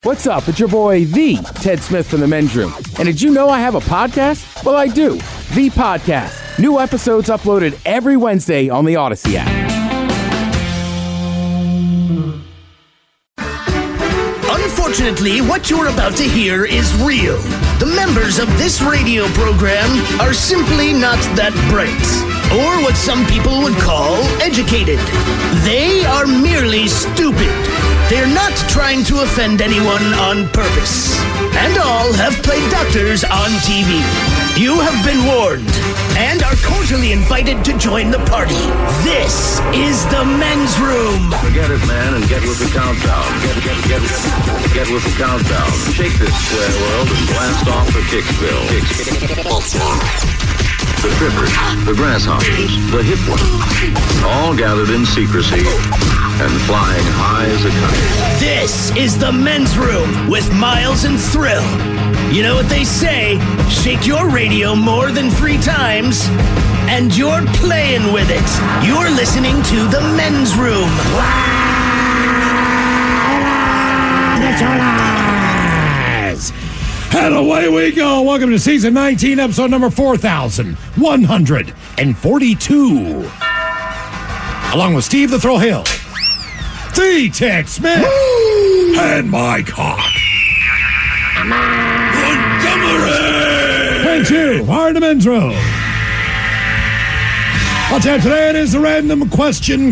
What's up? It's your boy, the Ted Smith from the Men's Room. And did you know I have a podcast? Well, I do. The Podcast. New episodes uploaded every Wednesday on the Odyssey app. Unfortunately, what you're about to hear is real. The members of this radio program are simply not that bright, or what some people would call educated. They are merely stupid. They're not trying to offend anyone on purpose. And all have played doctors on TV. You have been warned and are cordially invited to join the party. This is the Men's Room. Forget it, man, and get with the countdown. Get with the countdown. Shake this square world and blast off for Kicksville. The trippers, the grasshoppers, the hip ones, all gathered in secrecy and flying high as a kite. This is the Men's Room with Miles and Thrill. You know what they say, shake your radio more than 3 times, and you're playing with it. You're listening to the Men's Room. And away we go. Welcome to season 19, episode number 4142. Along with Steve the Thrill Hill, the Ted Smith, and Mike Hawk. And you are the Men's Room. I'll tell you today it is the random question.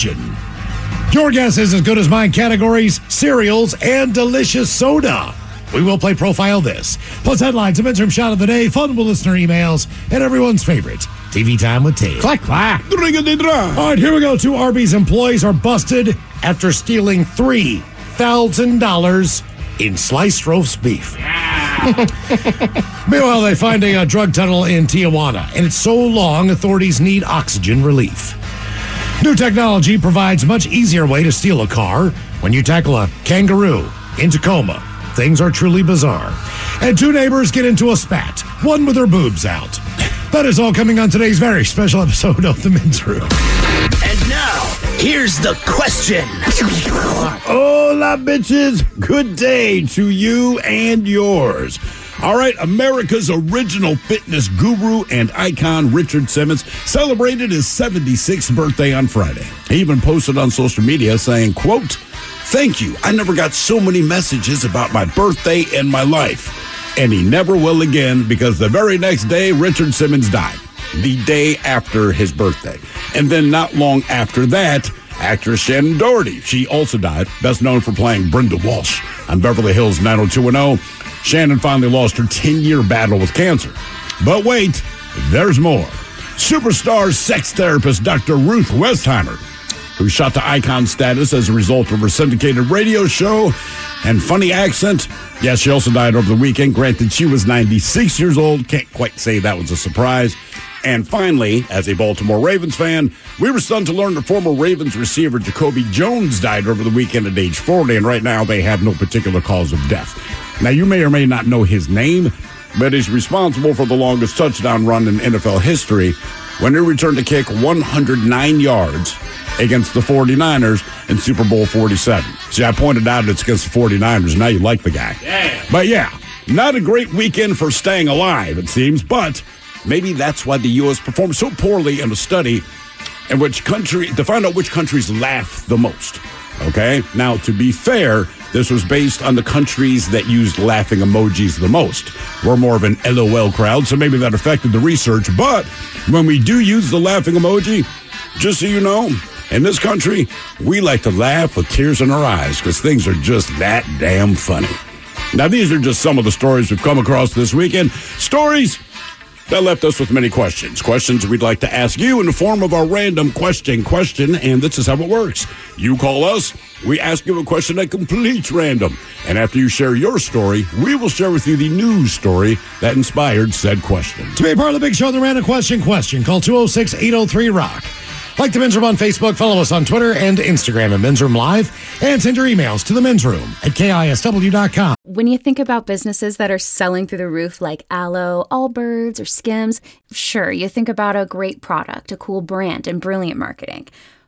Your guess is as good as mine. Categories, cereals, and delicious soda. We will play Profile This, plus headlines, a Men's Room shot of the day, fun with listener emails, and everyone's favorite, TV Time with Ted. Clack, clack. All right, here we go. 2 Arby's employees are busted after stealing $3,000 in sliced roast beef. Meanwhile, they find a drug tunnel in Tijuana, and it's so long, authorities need oxygen relief. New technology provides much easier way to steal a car when you tackle a kangaroo in Tacoma. Things are truly bizarre. And 2 neighbors get into a spat, one with her boobs out. That is all coming on today's very special episode of The Men's Room. And now, here's the question. Hola, bitches. Good day to you and yours. All right, America's original fitness guru and icon, Richard Simmons, celebrated his 76th birthday on Friday. He even posted on social media saying, quote, "Thank you. I never got so many messages about my birthday in my life." And he never will again, because the very next day, Richard Simmons died. The day after his birthday. And then not long after that, actress Shannon Doherty. She also died, best known for playing Brenda Walsh on Beverly Hills 90210. Shannon finally lost her 10-year battle with cancer. But wait, there's more. Superstar sex therapist Dr. Ruth Westheimer, who shot to icon status as a result of her syndicated radio show and funny accent. Yes, she also died over the weekend. Granted, she was 96 years old. Can't quite say that was a surprise. And finally, as a Baltimore Ravens fan, we were stunned to learn that former Ravens receiver Jacoby Jones died over the weekend at age 40, and right now they have no particular cause of death. Now, you may or may not know his name, but he's responsible for the longest touchdown run in NFL history when he returned to kick 109 yards against the 49ers in Super Bowl 47. See, I pointed out it's against the 49ers. Now you like the guy. Yeah. But yeah, not a great weekend for staying alive, it seems, but maybe that's why the U.S. performed so poorly in a study in which country, to find out which countries laugh the most. Okay? Now, to be fair, this was based on the countries that used laughing emojis the most. We're more of an LOL crowd, so maybe that affected the research. But when we do use the laughing emoji, just so you know, in this country, we like to laugh with tears in our eyes because things are just that damn funny. Now, these are just some of the stories we've come across this weekend. Stories that left us with many questions. Questions we'd like to ask you in the form of our random question, and this is how it works. You call us, we ask you a question that completes random. And after you share your story, we will share with you the news story that inspired said question. To be a part of the big show, the random question, call 206-803-ROCK. Like the Men's Room on Facebook, follow us on Twitter and Instagram at Men's Room Live, and send your emails to the Men's Room at KISW.com. When you think about businesses that are selling through the roof like Aloe, Allbirds, or Skims, sure, you think about a great product, a cool brand, and brilliant marketing.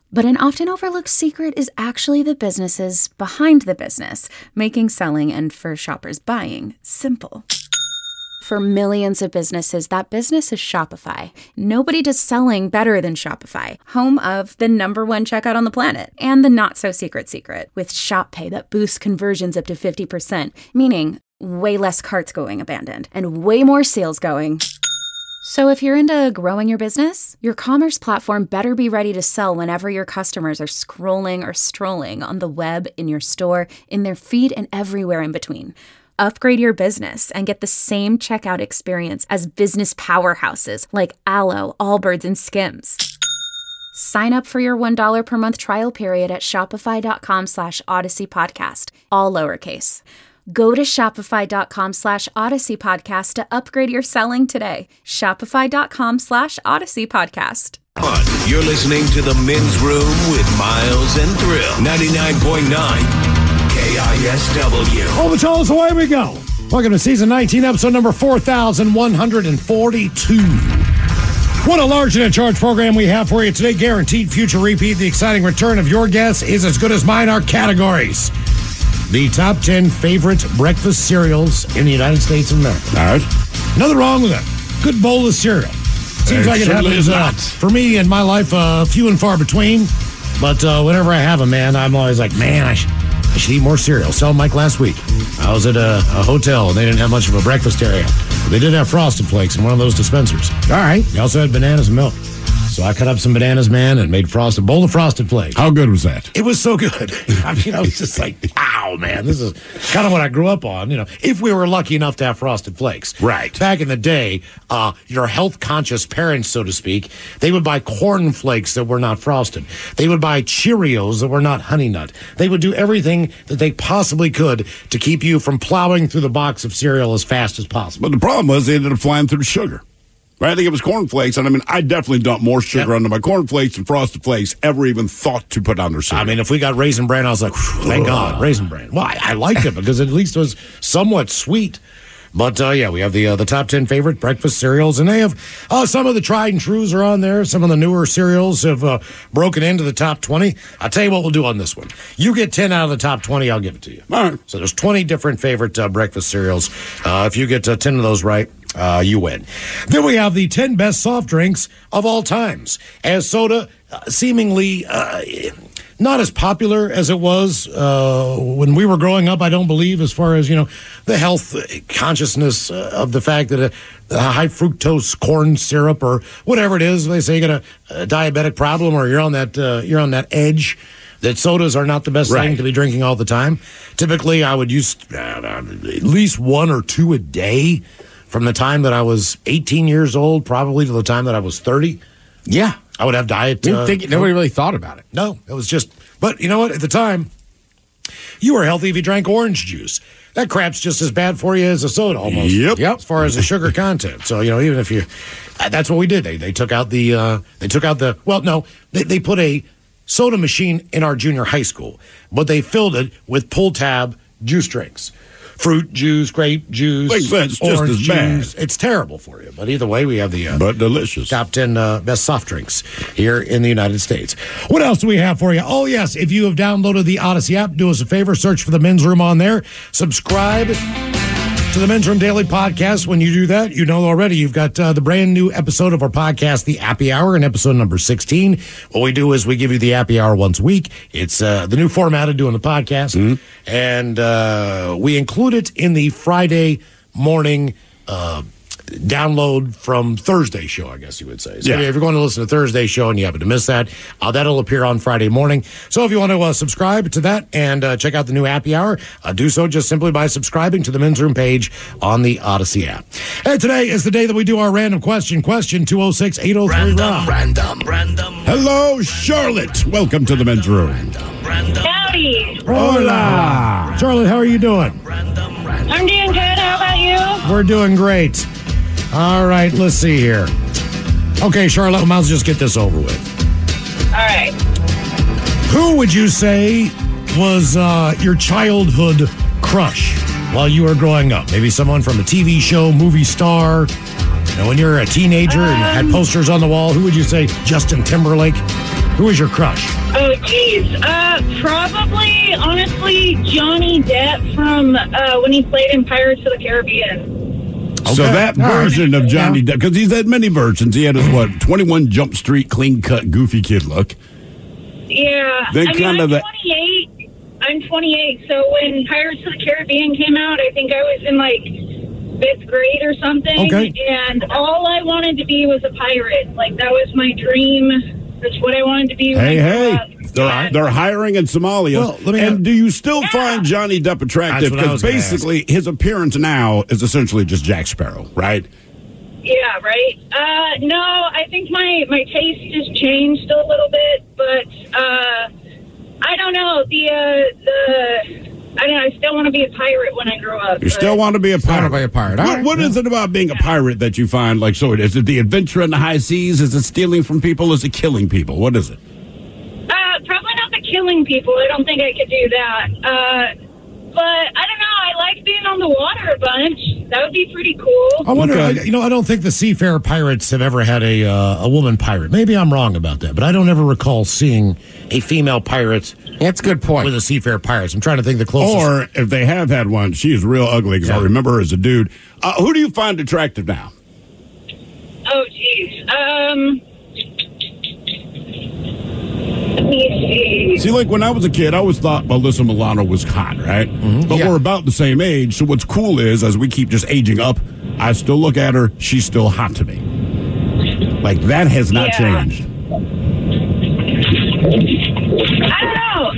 But an often overlooked secret is actually the businesses behind the business, making selling and for shoppers buying simple. For millions of businesses, that business is Shopify. Nobody does selling better than Shopify, home of the #1 checkout on the planet and the not-so-secret secret with Shop Pay that boosts conversions up to 50%, meaning way less carts going abandoned and way more sales going. So if you're into growing your business, your commerce platform better be ready to sell whenever your customers are scrolling or strolling on the web, in your store, in their feed, and everywhere in between. Upgrade your business and get the same checkout experience as business powerhouses like Alo, Allbirds, and Skims. Sign up for your $1 per month trial period at shopify.com/Odyssey Podcast, all lowercase. Go to shopify.com/Odyssey Podcast to upgrade your selling today. Shopify.com/Odyssey Podcast. You're listening to The Men's Room with Miles and Thrill. 99.9 KISW. Oh, Charles, away we go. Welcome to season 19, episode number 4142. What a large and in charge program we have for you today. Guaranteed future repeat. The exciting return of your guess is as good as mine. Our categories: the top 10 favorite breakfast cereals in the United States of America. All right. Nothing wrong with that. Good bowl of cereal. Seems like it happens for me in my life, few and far between. But whenever I have them, man, I'm always like, man, I should eat more cereal. Saw Mike last week. I was at a hotel, and they didn't have much of a breakfast area. But they did have Frosted Flakes in one of those dispensers. All right. They also had bananas and milk. So I cut up some bananas, man, and made a bowl of Frosted Flakes. How good was that? It was so good. I mean, I was just like, wow, man, this is kind of what I grew up on, if we were lucky enough to have Frosted Flakes. Right. Back in the day, your health-conscious parents, so to speak, they would buy Corn Flakes that were not frosted. They would buy Cheerios that were not Honey Nut. They would do everything that they possibly could to keep you from plowing through the box of cereal as fast as possible. But the problem was they ended up flying through the sugar. Right? I think it was Corn Flakes, and I mean, I definitely dumped more sugar onto my Corn Flakes than Frosted Flakes ever even thought to put on their cereal. I mean, if we got Raisin Bran, I was like, thank God, Raisin Bran. Well, I liked it because at least it was somewhat sweet. But, we have the top 10 favorite breakfast cereals, and they have some of the tried and trues are on there. Some of the newer cereals have broken into the top 20. I'll tell you what we'll do on this one. You get 10 out of the top 20, I'll give it to you. All right. So there's 20 different favorite breakfast cereals. If you get 10 of those right, you win. Then we have the 10 best soft drinks of all times. As soda seemingly not as popular as it was when we were growing up, I don't believe, as far as, the health consciousness of the fact that a high fructose corn syrup or whatever it is, they say you got a diabetic problem or you're on that edge, that sodas are not the best thing to be drinking all the time. Typically, I would use at least 1 or 2 a day from the time that I was 18 years old, probably to the time that I was 30. Yeah. I would have diet. Nobody really thought about it. No, it was just, but you know what? At the time, you were healthy if you drank orange juice. That crap's just as bad for you as a soda almost. Yep. As far as the sugar content. So, even if you, that's what we did. They took out they put a soda machine in our junior high school, but they filled it with pull tab juice drinks. Fruit juice, grape juice, just orange as bad. juice. It's terrible for you. But either way, we have the but delicious top 10 best soft drinks here in the United States. What else do we have for you? Oh, yes. If you have downloaded the Odyssey app, do us a favor. Search for the Men's Room on there. Subscribe to the Men's Room Daily Podcast. When you do that, you know already you've got the brand new episode of our podcast, The Appy Hour, in episode number 16. What we do is we give you the Appy Hour once a week. It's the new format of doing the podcast. And we include it in the Friday morning download from Thursday show, I guess you would say. So if you're going to listen to Thursday show and you happen to miss that, that'll appear on Friday morning. So if you want to subscribe to that and check out the new Appy Hour, do so just simply by subscribing to the Men's Room page on the Odyssey app. And today is the day that we do our random question. Question 206-803-ROCK. Random. Hello, Charlotte. Welcome to the Men's Room. Howdy. Hola. Charlotte, how are you doing? I'm doing good. How about you? We're doing great. All right, let's see here. Okay, Charlotte, we might as well just get this over with. All right. Who would you say was your childhood crush while you were growing up? Maybe someone from a TV show, movie star. When you were a teenager and had posters on the wall, who would you say? Justin Timberlake? Who is your crush? Oh, geez. Probably, honestly, Johnny Depp from when he played in Pirates of the Caribbean. So that version of Johnny Depp, because he's had many versions. He had his, 21 Jump Street, clean-cut, goofy kid look. Yeah. Then I'm 28. I'm 28, so when Pirates of the Caribbean came out, I think I was in, 5th grade or something. Okay. And all I wanted to be was a pirate. That was my dream. That's what I wanted to be when I grew up. They're hiring in Somalia. Well, do you still find Johnny Depp attractive? Because basically his appearance now is essentially just Jack Sparrow, right? Yeah, right. No, I think my taste has changed a little bit, but I don't know. I don't know. I still want to be a pirate when I grow up. You still want to be a pirate? What Right. is it about being a pirate that you find so? Is it the adventure in the high seas? Is it stealing from people? Is it killing people? What is it? Probably not the killing people. I don't think I could do that. But I don't know. I like being on the water a bunch. That would be pretty cool. I wonder. I don't think the Seafarer Pirates have ever had a woman pirate. Maybe I'm wrong about that, but I don't ever recall seeing a female pirate. That's a good point. With the Seafarer Pirates, I'm trying to think the closest. Or if they have had one, she is real ugly because I remember her as a dude. Who do you find attractive now? Oh, geez. Let me see. See, when I was a kid, I always thought Alyssa Milano was hot, right? But we're about the same age, so what's cool is, as we keep just aging up, I still look at her, she's still hot to me. That has not changed. I don't know.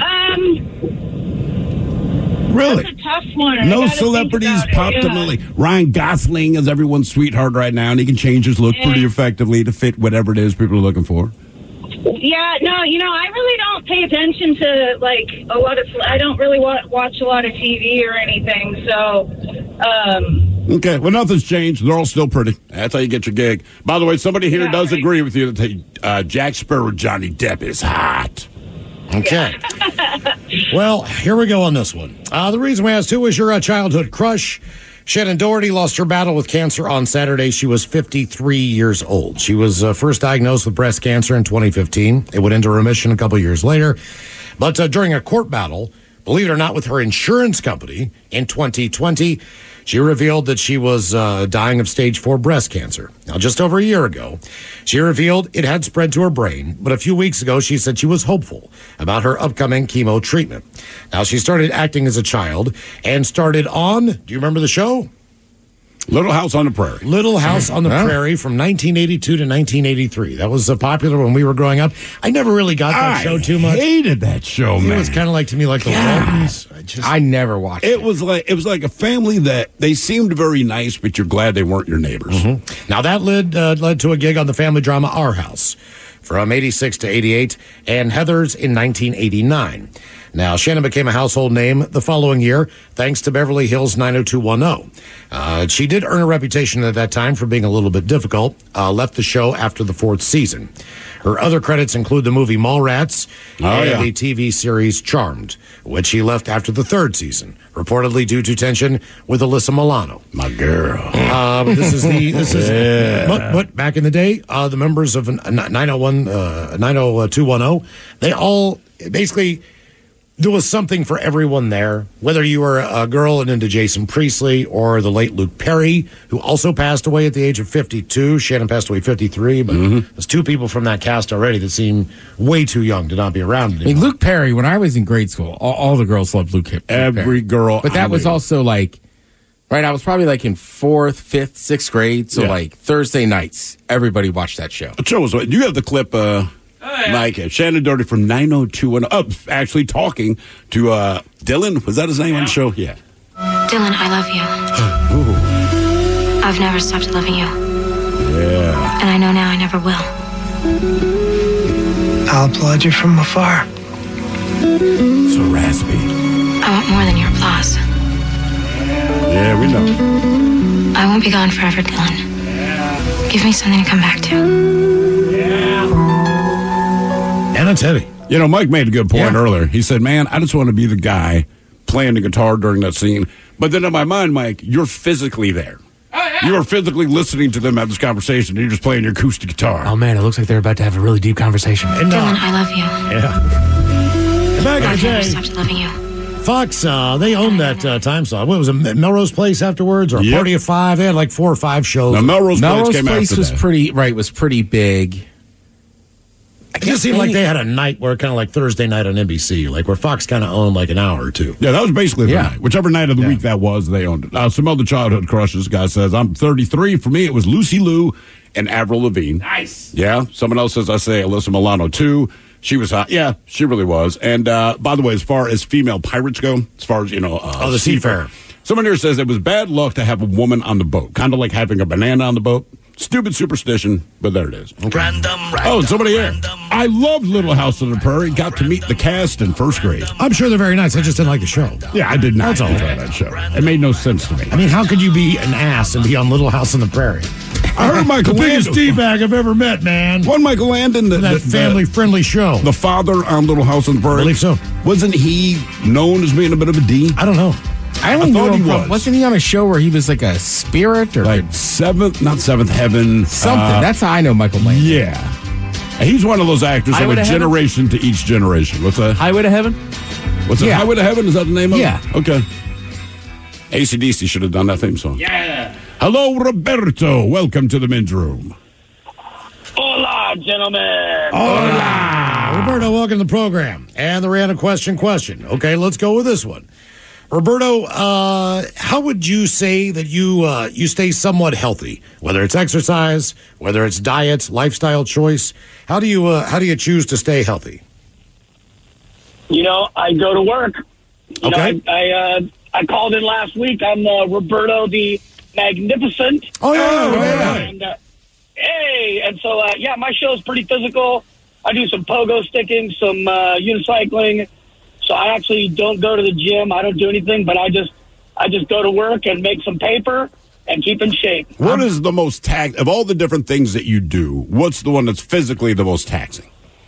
Really? That's a tough one. No celebrities popped to Ryan Gosling is everyone's sweetheart right now, and he can change his look pretty effectively to fit whatever it is people are looking for. Yeah, no, I really don't pay attention to, a lot of... I don't really watch a lot of TV or anything, so... Okay, well, nothing's changed. They're all still pretty. That's how you get your gig. By the way, somebody here does agree with you that Jack Sparrow Johnny Depp is hot. Okay. Well, here we go on this one. The reason we asked who was your childhood crush. Shannon Doherty lost her battle with cancer on Saturday. She was 53 years old. She was first diagnosed with breast cancer in 2015. It went into remission a couple years later. But during a court battle, believe it or not, with her insurance company in 2020, she revealed that she was dying of stage 4 breast cancer. Now, just over a year ago, she revealed it had spread to her brain, but a few weeks ago, she said she was hopeful about her upcoming chemo treatment. Now, she started acting as a child and started on, do you remember the show? Little House on the Prairie. Little House on the Prairie from 1982 to 1983. That was popular when we were growing up. I never really got that show too much. I hated that show, man. It was kind of like, to me, like the Waltons. I never watched it. It was like a family that they seemed very nice, but you're glad they weren't your neighbors. Mm-hmm. Now, that led to a gig on the family drama Our House from 86 to 88 and Heathers in 1989. Now, Shannon became a household name the following year thanks to Beverly Hills 90210. She did earn a reputation at that time for being a little bit difficult, left the show after the 4th season. Her other credits include the movie Mallrats and the TV series Charmed, which she left after the 3rd season, reportedly due to tension with Alyssa Milano. My girl. But back in the day, the members of 90210, they all basically... There was something for everyone there, whether you were a girl and into Jason Priestley or the late Luke Perry, who also passed away at the age of 52. Shannon passed away at 53, but there's 2 people from that cast already that seem way too young to not be around anymore. I mean, Luke Perry, when I was in grade school, all the girls loved Luke Perry. Every girl. But that was also I was probably in 4th, 5th, 6th grade, so Thursday nights, everybody watched that show. The show was, do you have the clip, Shannon Doherty from 90210, actually talking to Dylan. Was that his name on the show? Yeah. Dylan, I love you. I've never stopped loving you. Yeah. And I know now I never will. I'll applaud you from afar. So raspy. I want more than your applause. Yeah, we know. I won't be gone forever, Dylan. Give me something to come back to. And it's heavy. Mike made a good point earlier. He said, man, I just want to be the guy playing the guitar during that scene. But then in my mind, Mike, you're physically there. Oh, yeah. You are physically listening to them have this conversation. And you're just playing your acoustic guitar. Oh, man, it looks like they're about to have a really deep conversation. Dylan, I love you. Yeah. Back in the I've never day, stopped loving you. Fox, they owned that time slot. What was it, Melrose Place afterwards, or a Party of Five? They had like 4 or 5 shows. Now, Melrose Place came Place after was that. was pretty big. It just seemed like they had a night where kind of like Thursday night on NBC, like where Fox kind of owned like an hour or two. Yeah, that was basically the night. Whichever night of the week that was, they owned it. Some other childhood crushes. Guy says, I'm 33. For me, it was Lucy Liu and Avril Lavigne. Nice. Yeah. Someone else says, I say Alyssa Milano, too. She was hot. Yeah, she really was. And by the way, as far as female pirates go, as far as, the seafarer. Someone here says it was bad luck to have a woman on the boat, kind of like having a banana on the boat. Stupid superstition, but there it is. Okay. Random, and somebody here. I loved Little House on the Prairie. Got to meet the cast in first grade. I'm sure they're very nice. I just didn't like the show. Yeah, I did not That's all. enjoy that show. It made no sense to me. I mean, how could you be an ass and be on Little House on the Prairie? I heard Michael The biggest Landon. D-bag I've ever met, man. Wasn't Michael Landon That family-friendly show. the father on Little House on the Prairie? I believe so. Wasn't he known as being a bit of a D? I don't know. I only thought knew him he from, was. wasn't he on a show where he was like a spirit or Like not Seventh Heaven. something? That's how I know Michael Landon. Yeah. He's one of those actors from Highway a to Heaven? generation to each generation. What's that? Highway to Heaven? What's that? Yeah. Highway to Heaven? Is that the name of Yeah. it? Okay. AC/DC should have done that theme song. Yeah. Hello, Roberto. Welcome to the men's room. Hola, gentlemen. Roberto, welcome to the program. And the random question. Okay, let's go with this one. Roberto, how would you say that you stay somewhat healthy? Whether it's exercise, whether it's diet, lifestyle choice, how do you choose to stay healthy? I go to work. Okay. I called in last week. I'm Roberto the Magnificent. Oh yeah. And, and so my show's pretty physical. I do some pogo sticking, some unicycling. So I actually don't go to the gym. I don't do anything, but I just go to work and make some paper and keep in shape. What is the most of all the different things that you do? What's the one that's physically the most taxing?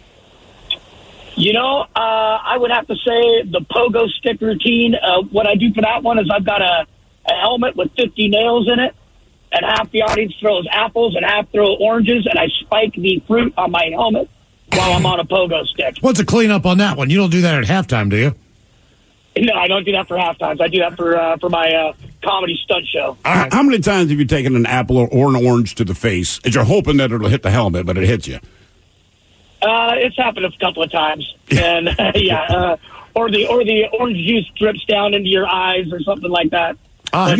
I would have to say the pogo stick routine. What I do for that one is I've got a helmet with 50 nails in it, and half the audience throws apples and half throw oranges, and I spike the fruit on my helmet while I'm on a pogo stick. What's a cleanup on that one? You don't do that at halftime, do you? No, I don't do that for halftimes. I do that for my comedy stunt show. How many times have you taken an apple or an orange to the face and you're hoping that it'll hit the helmet, but it hits you? It's happened a couple of times, and or the orange juice drips down into your eyes or something like that. Have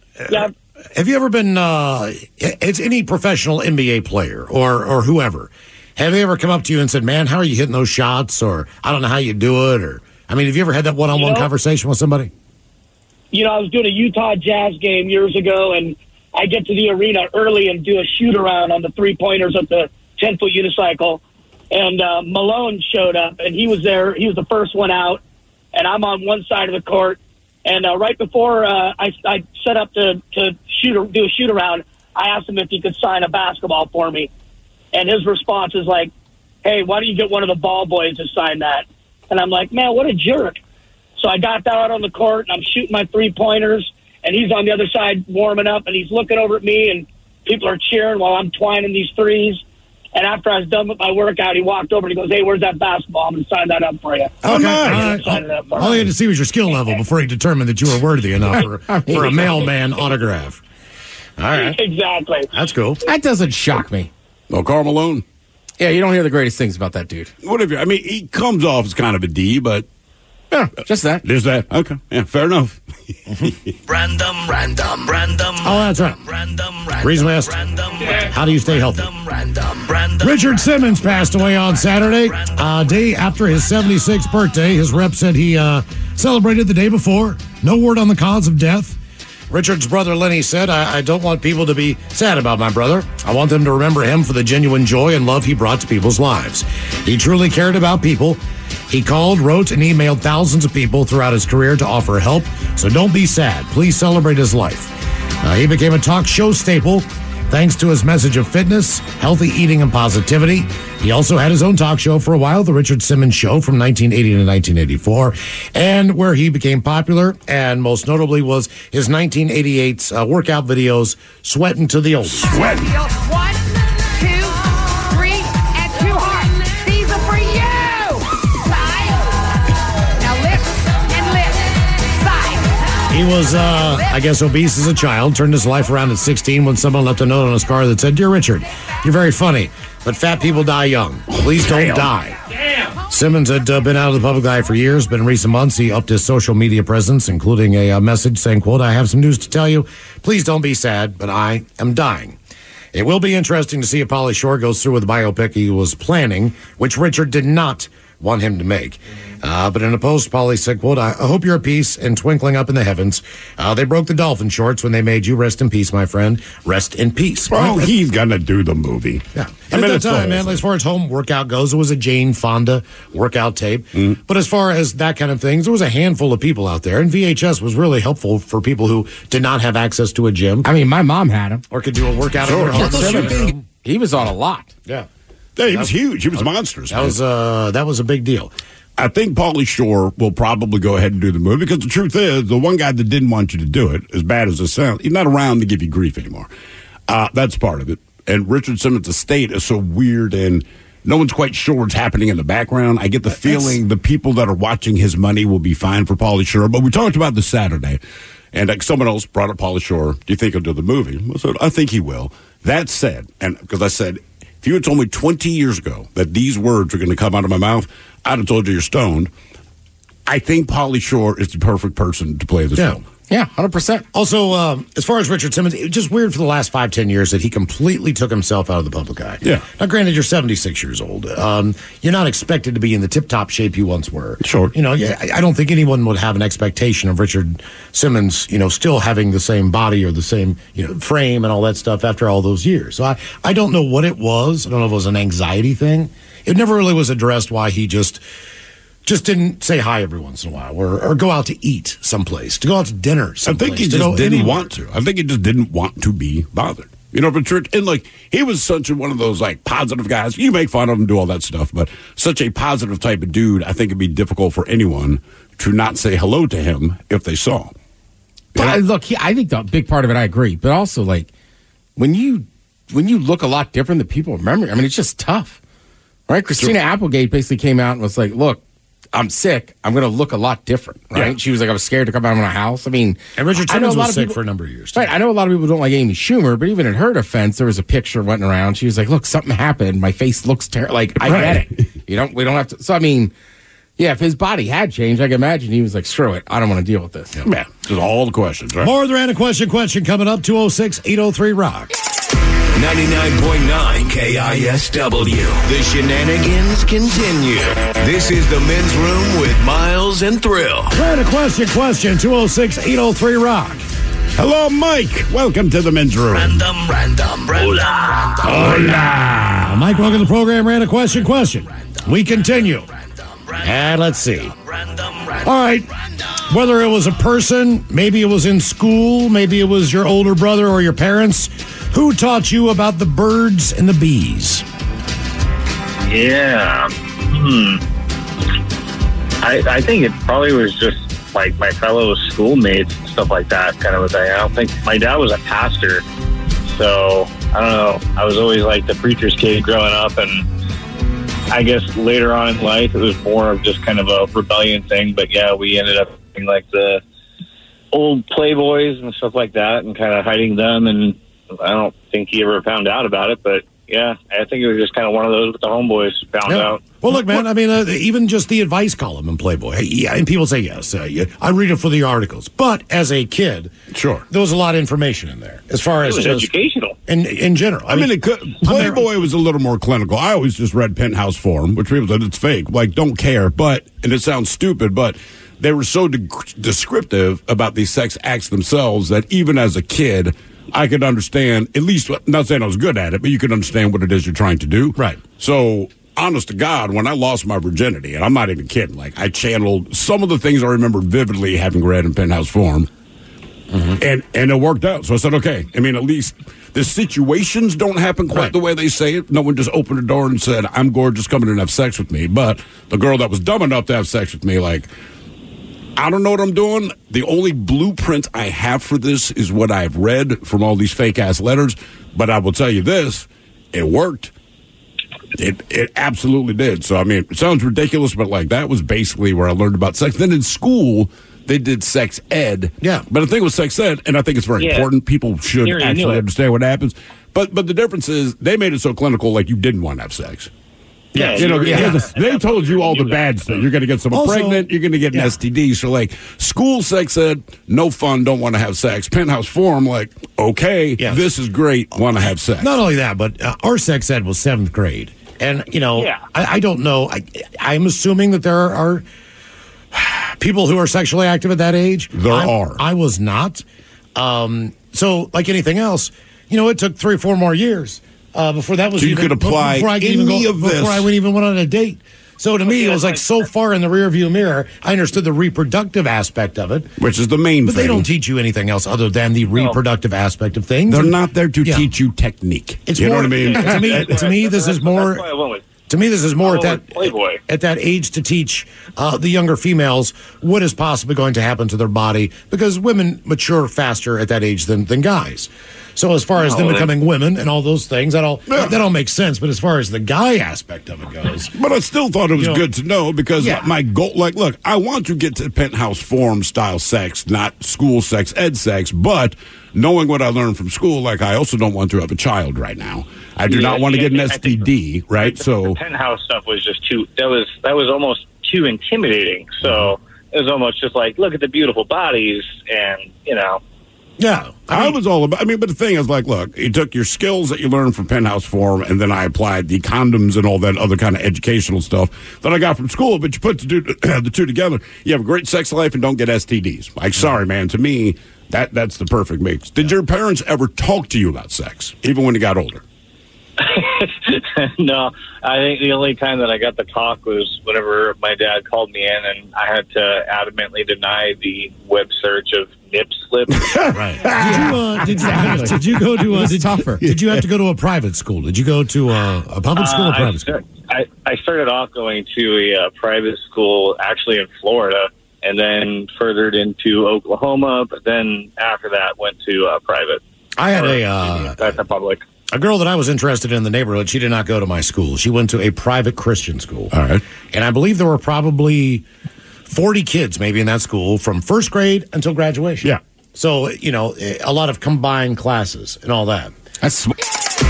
you ever been? It's any professional NBA player or whoever. Have they ever come up to you and said, "Man, how are you hitting those shots?" Or "I don't know how you do it." Or have you ever had that one-on-one conversation with somebody? I was doing a Utah Jazz game years ago, and I get to the arena early and do a shoot-around on the three-pointers at the 10-foot unicycle. And Malone showed up, and he was there. He was the first one out, and I'm on one side of the court. And right before I set up to do a shoot-around, I asked him if he could sign a basketball for me. And his response is like, "Hey, why don't you get one of the ball boys to sign that?" And I'm like, "Man, what a jerk." So I got that out on the court, and I'm shooting my three-pointers, and he's on the other side warming up, and he's looking over at me, and people are cheering while I'm twining these threes. And after I was done with my workout, he walked over and he goes, "Hey, where's that basketball? I'm going to sign that up for you." Okay. All he had to see was your skill level before he determined that you were worthy enough for a mailman autograph. All right. Exactly. That's cool. That doesn't shock me. Oh, Karl Malone? Yeah, you don't hear the greatest things about that dude. Whatever. I mean, he comes off as kind of a D, but... Yeah, just that. There's that. Okay. Yeah, fair enough. Random. Oh, that's right. Reason we asked, how do you stay healthy? Richard Simmons passed away on Saturday, day after his 76th birthday. His rep said he celebrated the day before. No word on the cause of death. Richard's brother Lenny said, I don't want people to be sad about my brother. I want them to remember him for the genuine joy and love he brought to people's lives. He truly cared about people. He called, wrote, and emailed thousands of people throughout his career to offer help. So don't be sad. Please celebrate his life. He became a talk show staple thanks to his message of fitness, healthy eating, and positivity. He also had his own talk show for a while, The Richard Simmons Show, from 1980 to 1984, and where he became popular, and most notably was his 1988 workout videos, Sweating to the Oldies. Sweating. 1, 2, 3, and 2 hearts. These are for you. Side. Now lift and lift. Side. He was, I guess, obese as a child, turned his life around at 16 when someone left a note on his car that said, "Dear Richard, you're very funny, but fat people die young. Please don't die." Simmons had been out of the public eye for years, but in recent months he upped his social media presence, including a message saying, quote, "I have some news to tell you. Please don't be sad, but I am dying." It will be interesting to see if Pauly Shore goes through with the biopic he was planning, which Richard did not want him to make. But in a post, Pauly said, quote, "I hope you're at peace and twinkling up in the heavens. They broke the dolphin shorts when they made you. Rest in peace, my friend. Rest in peace." Well, he's going to do the movie. Yeah. And at that time, man, as far as home workout goes, it was a Jane Fonda workout tape. But as far as that kind of things, there was a handful of people out there. And VHS was really helpful for people who did not have access to a gym. I mean, my mom had him. Or could do a workout in their home. He was on a lot. Yeah. Yeah, he was huge. He was monstrous. That was a big deal. I think Pauly Shore will probably go ahead and do the movie because the truth is, the one guy that didn't want you to do it, as bad as it sounds, he's not around to give you grief anymore. That's part of it. And Richard Simmons' estate is so weird, and no one's quite sure what's happening in the background. I get the feeling the people that are watching his money will be fine for Pauly Shore. But we talked about this Saturday, and someone else brought up Pauly Shore. Do you think he'll do the movie? I said, I think he will. That said, and because I said, if you had told me 20 years ago that these words were going to come out of my mouth, I'd have told you you're stoned. I think Pauly Shore is the perfect person to play this film. Yeah, 100%. Also, as far as Richard Simmons, it was just weird for the last 5-10 years that he completely took himself out of the public eye. Yeah. Now, granted, you're 76 years old. You're not expected to be in the tip-top shape you once were. Sure. You know, I don't think anyone would have an expectation of Richard Simmons, still having the same body or the same, frame and all that stuff after all those years. So I don't know what it was. I don't know if it was an anxiety thing. It never really was addressed why he just didn't say hi every once in a while or go out to eat someplace, to go out to dinner someplace. I think he just didn't want to. I think he just didn't want to be bothered. Richard, and he was such one of those positive guys. You make fun of him, do all that stuff, but such a positive type of dude, I think it'd be difficult for anyone to not say hello to him if they saw. But look, I think the big part of it, I agree. But also, when you look a lot different than people remember, I mean, it's just tough. Right? Christina Applegate basically came out and was like, look, I'm sick. I'm going to look a lot different, right? Yeah. She was like, I was scared to come out of my house. I mean, and Richard Simmons was sick for a number of years, too. Right. I know a lot of people don't like Amy Schumer, but even in her defense, there was a picture went around. She was like, look, something happened. My face looks terrible. I get it. We don't have to. So, I mean, yeah, if his body had changed, I can imagine he was like, screw it. I don't want to deal with this. Yeah. Just all the questions, right? More of the random question coming up, 206-803-ROCK. 99.9 KISW. The shenanigans continue. This is the Men's Room with Miles and Thrill. Random question, 206-803-ROCK. Hello, Mike. Welcome to the Men's Room. Random. Hola. Mike, welcome to the program. Random question. We continue. And let's see. All right. Whether it was a person, maybe it was in school, maybe it was your older brother or your parents, who taught you about the birds and the bees? Yeah. I think it probably was just like my fellow schoolmates and stuff like that kind of a thing. I don't think my dad was a pastor, so I don't know. I was always like the preacher's kid growing up, and I guess later on in life it was more of just kind of a rebellion thing. But yeah, we ended up being like the old Playboys and stuff like that, and kind of hiding them. And I don't think he ever found out about it, but yeah, I think it was just kind of one of those with the homeboys found out. Well, look, man, I mean, even just the advice column in Playboy. Yeah, and people say yes. I read it for the articles. But as a kid, sure, there was a lot of information in there as far as it was educational. In general. I mean, Playboy was a little more clinical. I always just read Penthouse Forum, which people said it's fake. Don't care. But, and it sounds stupid, but they were so descriptive about these sex acts themselves that even as a kid, I could understand, at least, not saying I was good at it, but you could understand what it is you're trying to do. Right. So, honest to God, when I lost my virginity, and I'm not even kidding, I channeled some of the things I remember vividly having read in Penthouse Forum. Mm-hmm. And it worked out. So I said, okay. I mean, at least the situations don't happen quite the way they say it. No one just opened the door and said, I'm gorgeous, come in and have sex with me. But the girl that was dumb enough to have sex with me, like, I don't know what I'm doing. The only blueprint I have for this is what I've read from all these fake-ass letters. But I will tell you this, it worked. It absolutely did. So, I mean, it sounds ridiculous, but, like, that was basically where I learned about sex. Then in school, they did sex ed. Yeah. But the thing with sex ed, and I think it's very important, people should actually understand what happens. But the difference is they made it so clinical, like you didn't want to have sex. Yeah, they told you all the bad stuff. You're going to get someone pregnant. You're going to get an STD. So, like, school sex ed, no fun, don't want to have sex. Penthouse Forum, like, okay, this is great, want to have sex. Not only that, but our sex ed was 7th grade. And, you know, I don't know. I'm assuming that there are people who are sexually active at that age. There are. I was not. So, like anything else, you know, it took 3 or 4 more years before that was so you could apply before I could even any of this. Before I even went on a date. So to me, it was like so far in the rearview mirror. I understood the reproductive aspect of it, which is the main but thing. they don't teach you anything else other than the reproductive aspect of things. They're not there to teach you technique. It's you more, know what I mean? To me, this is more. To me, this is more at that age to teach the younger females what is possibly going to happen to their body, because women mature faster at that age than guys. So as far as them becoming women and all those things, that all makes sense. But as far as the guy aspect of it goes, but I still thought it was good to know, because my goal, like, look, I want to get to Penthouse Forum style sex, not school sex, ed sex, but knowing what I learned from school, like, I also don't want to have a child right now. I do not want to get an STD, right? The penthouse stuff was just too. That was almost too intimidating. So it was almost just like, look at the beautiful bodies, and you know. Yeah, I was all about. I mean, but the thing is, like, look, you took your skills that you learned from Penthouse Forum, and then I applied the condoms and all that other kind of educational stuff that I got from school. But you put the two together, you have a great sex life and don't get STDs. Like, sorry, man, to me, that's the perfect mix. Did your parents ever talk to you about sex, even when you got older? No, I think the only time that I got the talk was whenever my dad called me in, and I had to adamantly deny the web search of nip slip. Right. Did you go to tougher? Did you have to go to a private school? Did you go to a public school or private school? I started off going to a private school, actually in Florida, and then furthered into Oklahoma. But then after that, went to private. I had that's a public. A girl that I was interested in the neighborhood, she did not go to my school. She went to a private Christian school. All right. And I believe there were probably 40 kids maybe in that school from first grade until graduation. Yeah. So, you know, a lot of combined classes and all that. That's 99.9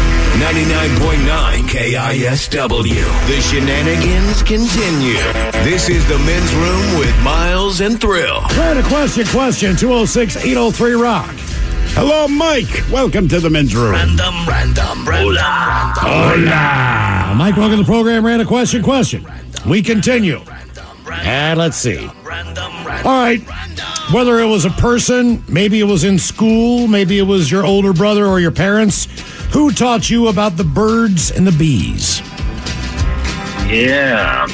KISW. The shenanigans continue. This is the Men's Room with Miles and Thrill. Try to question 206-803-ROCK. Hello, Mike. Welcome to the Men's Room. Random. Hola. Mike, welcome to the program. Random question. We continue. And let's see. All right. Whether it was a person, maybe it was in school, maybe it was your older brother or your parents, who taught you about the birds and the bees? Yeah.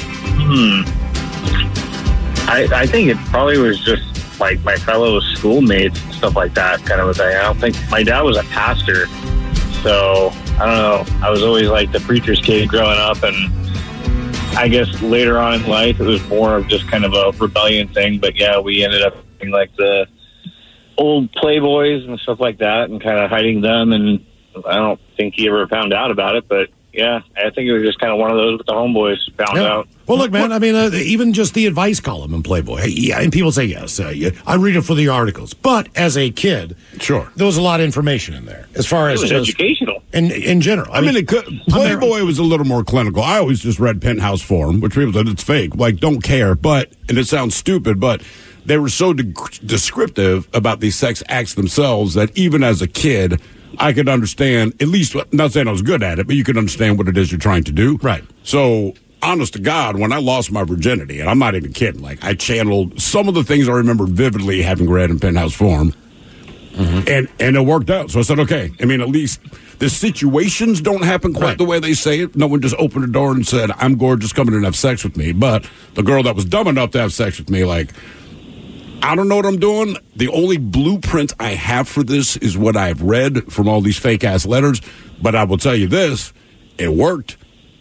I think it probably was just like my fellow schoolmates and stuff like that kind of a thing. I don't think my dad was a pastor, so I don't know. I was always like the preacher's kid growing up, and I guess later on in life it was more of just kind of a rebellion thing. But yeah, we ended up being like the old Playboys and stuff like that, and kind of hiding them. And I don't think he ever found out about it, but yeah, I think it was just kind of one of those with the homeboys found out. Well, look, man, I mean, even just the advice column in Playboy. Yeah, and people say, yes, I read it for the articles. But as a kid, sure, there was a lot of information in there as far as it was educational. In general. I mean, it could, Playboy was a little more clinical. I always just read Penthouse Forum, which people said it's fake. Like, don't care. But, and it sounds stupid, but they were so descriptive about these sex acts themselves that even as a kid, I could understand, at least, not saying I was good at it, but you could understand what it is you're trying to do. Right. So, honest to God, when I lost my virginity, and I'm not even kidding, like, I channeled some of the things I remember vividly having read in Penthouse Forum, and it worked out. So I said, okay, I mean, at least the situations don't happen quite the way they say it. No one just opened the door and said, I'm gorgeous, come in and have sex with me. But the girl that was dumb enough to have sex with me, like, I don't know what I'm doing. The only blueprint I have for this is what I've read from all these fake-ass letters. But I will tell you this, it worked.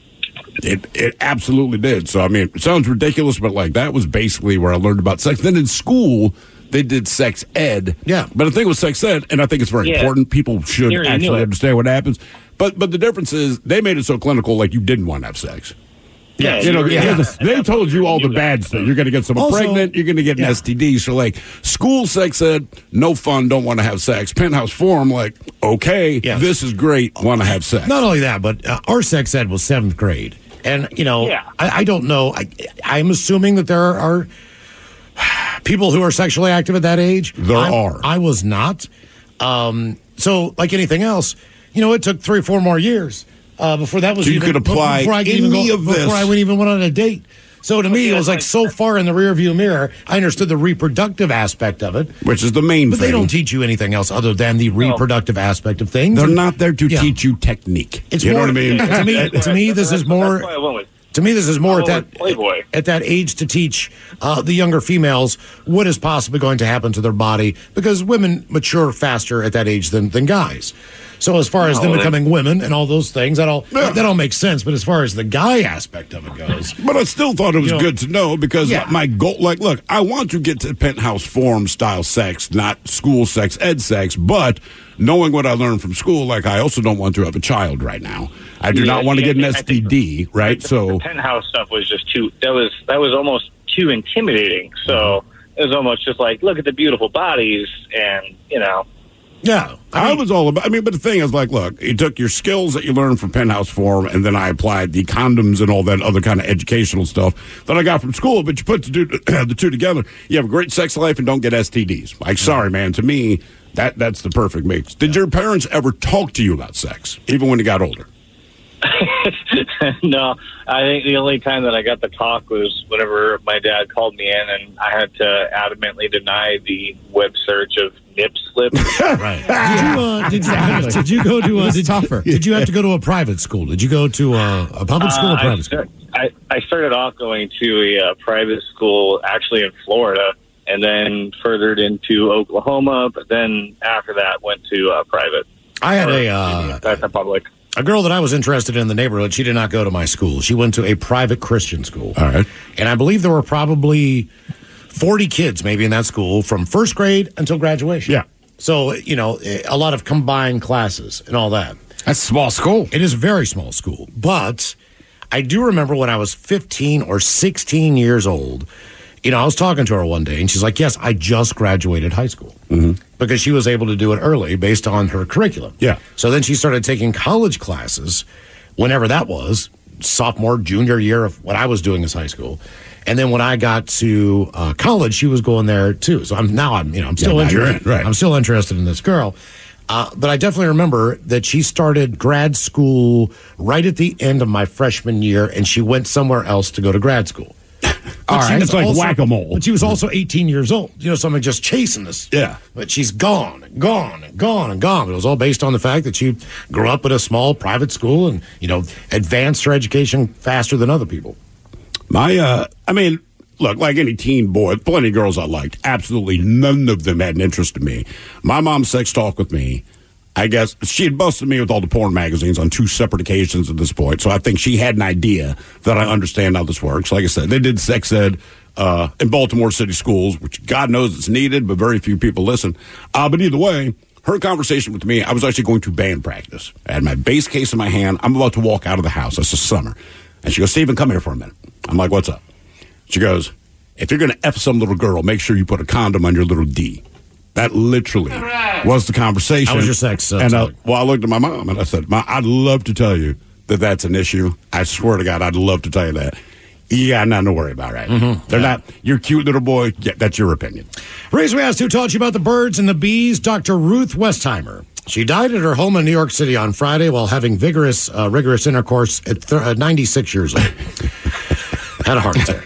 It absolutely did. So, I mean, it sounds ridiculous, but, like, that was basically where I learned about sex. Then in school, they did sex ed. Yeah. But the thing with sex ed, and I think it's very important, people should actually understand what happens. But the difference is they made it so clinical, like you didn't want to have sex. Yeah, They told you all the bad stuff. You're going to get someone pregnant. You're going to get an STD. So, like, school sex ed, no fun, don't want to have sex. Penthouse Forum, like, okay, this is great, want to have sex. Not only that, but our sex ed was 7th grade. And, you know, I don't know. I'm assuming that there are people who are sexually active at that age. There are. I was not. So, like anything else, you know, it took 3 or 4 more years. Before that was so you could apply before I even went on a date. So to me, it was like so far in the rearview mirror. I understood the reproductive aspect of it, which is the main thing. But they don't teach you anything else other than the reproductive aspect of things. They're not there to teach you technique. It's you more, know what I mean? To me, this is more. To me, this is more at that age to teach the younger females what is possibly going to happen to their body, because women mature faster at that age than guys. So as far as them becoming women and all those things, that all makes sense. But as far as the guy aspect of it goes, but I still thought it was good to know, because my goal, like, look, I want to get to Penthouse Forum style sex, not school sex, ed sex, but knowing what I learned from school, like, I also don't want to have a child right now. I do not want to get an STD, right? So the penthouse stuff was just too. That was almost too intimidating. So it was almost just like, look at the beautiful bodies, and you know. Yeah, I was all about. I mean, but the thing is, like, look, you took your skills that you learned from Penthouse Forum, and then I applied the condoms and all that other kind of educational stuff that I got from school. But you put the two together, you have a great sex life and don't get STDs. Like, sorry, man, to me, that's the perfect mix. Did your parents ever talk to you about sex, even when you got older? No, I think the only time that I got the talk was whenever my dad called me in, and I had to adamantly deny the web search of nip slip. Right. Did you go to? Did you have to go to a private school? Did you go to a public school or private school? I started off going to a private school, actually in Florida, and then furthered into Oklahoma. But then after that, went to private. I had a public. A girl that I was interested in the neighborhood, she did not go to my school. She went to a private Christian school. All right. And I believe there were probably 40 kids maybe in that school from first grade until graduation. Yeah. So, you know, a lot of combined classes and all that. That's a small school. It is a very small school. But I do remember when I was 15 or 16 years old, you know, I was talking to her one day, and she's like, yes, I just graduated high school. Mm-hmm. Because she was able to do it early based on her curriculum. Yeah. So then she started taking college classes, whenever that was, sophomore, junior year of what I was doing as high school. And then when I got to college, she was going there too. So I'm still interested. Right. I'm still interested in this girl. But I definitely remember that she started grad school right at the end of my freshman year, and she went somewhere else to go to grad school. All right, it's like whack-a-mole. But she was also 18 years old. You know, so I'm just chasing this. Yeah. But she's gone. It was all based on the fact that she grew up at a small private school and, you know, advanced her education faster than other people. Look, like any teen boy, plenty of girls I liked. Absolutely none of them had an interest in me. My mom sex talked with me. I guess she had busted me with all the porn magazines on 2 separate occasions at this point. So I think she had an idea that I understand how this works. Like I said, they did sex ed in Baltimore City schools, which God knows it's needed, but very few people listen. But either way, her conversation with me, I was actually going to band practice. I had my bass case in my hand. I'm about to walk out of the house. It's the summer. And she goes, Stephen, come here for a minute. I'm like, what's up? She goes, if you're going to F some little girl, make sure you put a condom on your little D. That literally was the conversation. How was your sex? I looked at my mom and I said, "Ma, I'd love to tell you that that's an issue. I swear to God, I'd love to tell you that. Yeah, nothing to worry about, right? Mm-hmm. They're not your cute little boy. Yeah, that's your opinion." Raise we asked who taught you about the birds and the bees. Dr. Ruth Westheimer. She died at her home in New York City on Friday while having rigorous intercourse at 96 years old. Had a heart attack.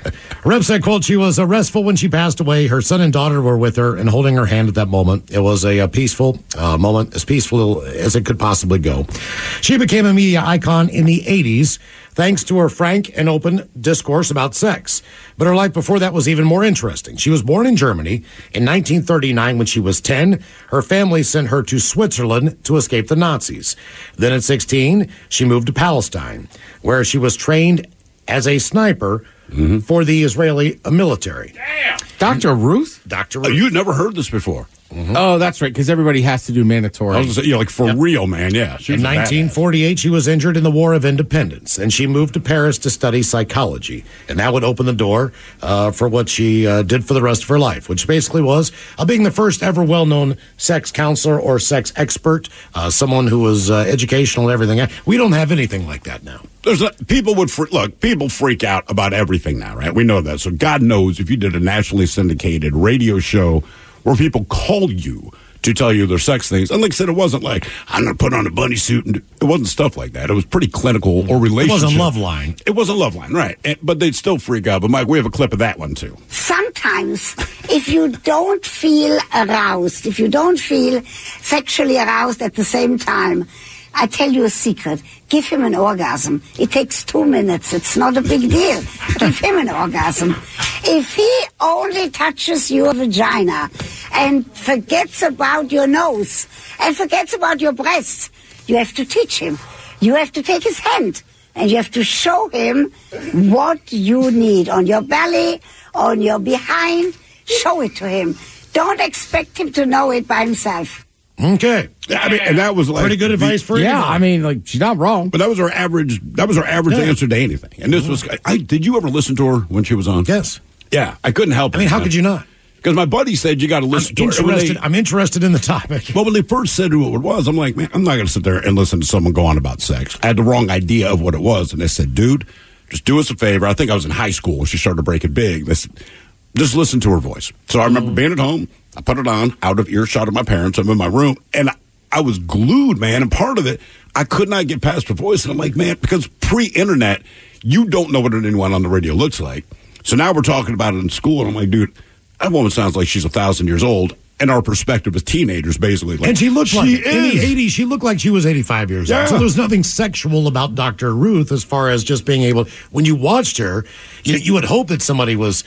Her website quote, she was restful when she passed away. Her son and daughter were with her and holding her hand at that moment. It was a peaceful moment, as peaceful as it could possibly go. She became a media icon in the 80s, thanks to her frank and open discourse about sex. But her life before that was even more interesting. She was born in Germany in 1939 when she was 10. Her family sent her to Switzerland to escape the Nazis. Then at 16, she moved to Palestine, where she was trained as a sniper for the Israeli military. Damn. Dr. Ruth? Dr. Ruth. You'd never heard this before. Oh, that's right, because everybody has to do mandatory. I was gonna say, like for real, man. Yeah. She In was a badass. 1948, she was injured in the War of Independence, and she moved to Paris to study psychology. And that would open the door for what she did for the rest of her life, which basically was being the first ever well-known sex counselor or sex expert, someone who was educational and everything. We don't have anything like that now. People freak out about everything now, right? We know that. So God knows if you did a nationally syndicated radio show where people call you to tell you their sex things. And like I said, it wasn't like, I'm going to put on a bunny suit. And it wasn't stuff like that. It was pretty clinical or relationship. It wasn't Loveline. It wasn't Loveline, right. But they'd still freak out. But Mike, we have a clip of that one too. Sometimes, if you don't feel aroused, if you don't feel sexually aroused at the same time, I tell you a secret. Give him an orgasm. It takes 2 minutes. It's not a big deal. Give him an orgasm. If he only touches your vagina and forgets about your nose and forgets about your breasts, you have to teach him. You have to take his hand and you have to show him what you need on your belly, on your behind. Show it to him. Don't expect him to know it by himself. Okay. I mean, and that was like pretty good advice for you. Yeah, I mean, like, she's not wrong. But that was her average. That was her average answer to anything. And this was. Did you ever listen to her when she was on? Yes. Yeah, I couldn't help it. I mean, how could you not? Because my buddy said you got to listen to her. I'm interested in the topic. Well, when they first said who it was, I'm like, man, I'm not going to sit there and listen to someone go on about sex. I had the wrong idea of what it was. And they said, dude, just do us a favor. I think I was in high school when she started to break it big. They said, just listen to her voice. So I remember being at home. I put it on, out of earshot of my parents. I'm in my room. And I was glued, man. And part of it, I could not get past her voice. And I'm like, man, because pre-internet, you don't know what anyone on the radio looks like. So now we're talking about it in school. And I'm like, dude, that woman sounds like she's 1,000 years old. And our perspective as teenagers, basically. Like, and she looked like it. In the is. 80s, she looked like she was 85 years old. So there was nothing sexual about Dr. Ruth as far as just being able, when you watched her, you would hope that somebody was...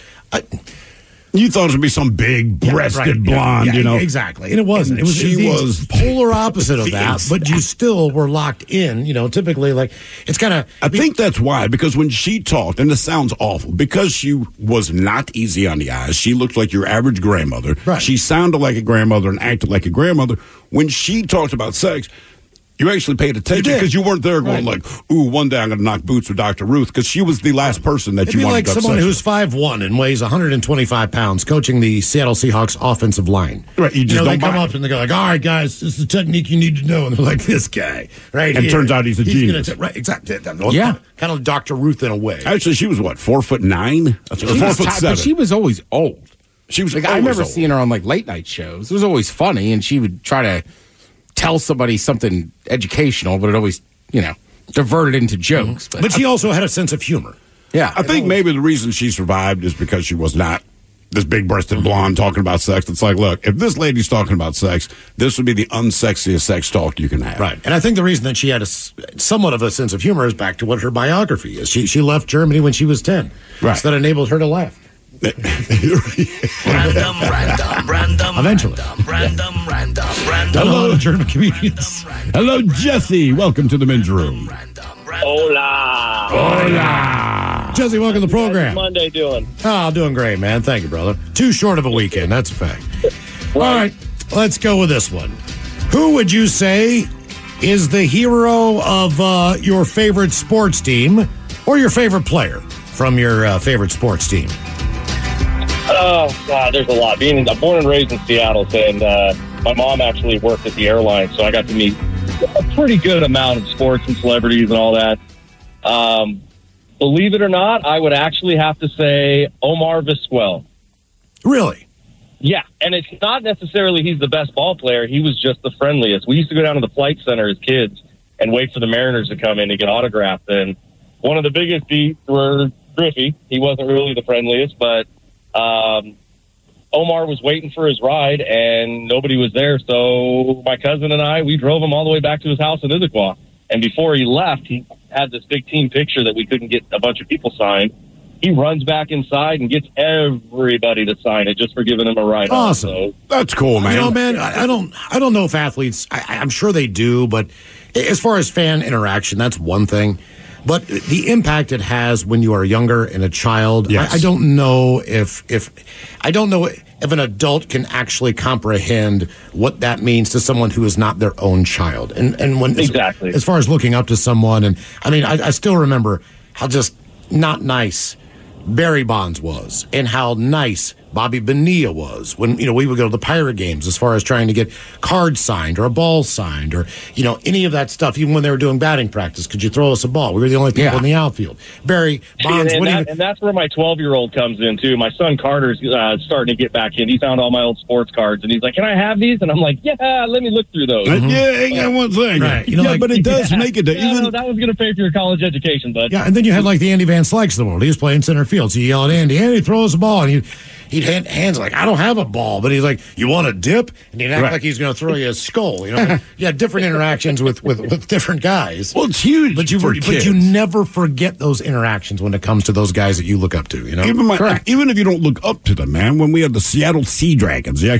you thought it would be some big-breasted blonde, you know. Exactly. And it wasn't. And It was the polar opposite of that, but you still were locked in, typically like it's kind of... I think that's why, because when she talked, and this sounds awful, because she was not easy on the eyes, she looked like your average grandmother. Right. She sounded like a grandmother and acted like a grandmother. When she talked about sex... You actually paid attention because you weren't there going like, ooh, one day I'm going to knock boots with Dr. Ruth, because she was the last person that It'd you be wanted like to someone obsess who's with. 5'1" and weighs 125 pounds coaching the Seattle Seahawks offensive line. Right, you just they don't come buy up and they go like, all right, guys, this is the technique you need to know. And they're like, this guy, right And here. turns out he's a genius. Right, exactly. Yeah. Kind of Dr. Ruth in a way. Actually, she was what, 4'9"? That's She 4'7". was but she was always old. She was like, always I remember old. seeing her on like late night shows. It was always funny, and she would try to tell somebody something educational, but it always, diverted into jokes. But she also had a sense of humor. Yeah. I think maybe the reason she survived is because she was not this big-breasted blonde talking about sex. It's like, look, if this lady's talking about sex, this would be the unsexiest sex talk you can have. Right. And I think the reason that she had somewhat of a sense of humor is back to what her biography is. She left Germany when she was 10. Right. So that enabled her to laugh. Random. Eventually. Random. Hello, German comedians. Hello, Jesse. Welcome to the men's room. Hola. Hola. Jesse, welcome to the program. Monday doing? Oh, doing great, man. Thank you, brother. Too short of a weekend, that's a fact. All right, let's go with this one. Who would you say is the hero of your favorite sports team or your favorite player from your favorite sports team? Oh, God, there's a lot. I'm born and raised in Seattle, and my mom actually worked at the airline, so I got to meet a pretty good amount of sports and celebrities and all that. Believe it or not, I would actually have to say Omar Vizquel. Really? Yeah, and it's not necessarily he's the best ball player. He was just the friendliest. We used to go down to the flight center as kids and wait for the Mariners to come in to get autographed. And one of the biggest beats were Griffey. He wasn't really the friendliest, but Omar was waiting for his ride, and nobody was there. So my cousin and I, we drove him all the way back to his house in Issaquah. And before he left, he had this big team picture that we couldn't get a bunch of people signed. He runs back inside and gets everybody to sign it just for giving him a ride. Awesome. So, that's cool, man. You know, man, I don't know if athletes, I'm sure they do, but as far as fan interaction, that's one thing. But the impact it has when you are younger and a child, yes. I don't know if an adult can actually comprehend what that means to someone who is not their own child. And when exactly as far as looking up to someone, and I mean, I still remember how just not nice Barry Bonds was, and how nice Bobby Bonilla was when, we would go to the Pirate games as far as trying to get cards signed or a ball signed or, any of that stuff. Even when they were doing batting practice, could you throw us a ball? We were the only people in the outfield. Barry Bonds. And that's where my 12-year-old comes in, too. My son Carter's starting to get back in. He found all my old sports cards, and he's like, can I have these? And I'm like, yeah, let me look through those. Hang on one thing. Right. But it does make it. Even that was going to pay for your college education, bud. Yeah, and then you had like the Andy Van Slykes of the world. He was playing center field, so you yell at Andy, throw us a ball, and he'd hands like, I don't have a ball, but he's like, you want a dip? And he'd act like he's going to throw you a skull. You had different interactions with different guys. Well, it's huge, but you never forget those interactions when it comes to those guys that you look up to. Even if you don't look up to them, man. When we had the Seattle Sea Dragons, the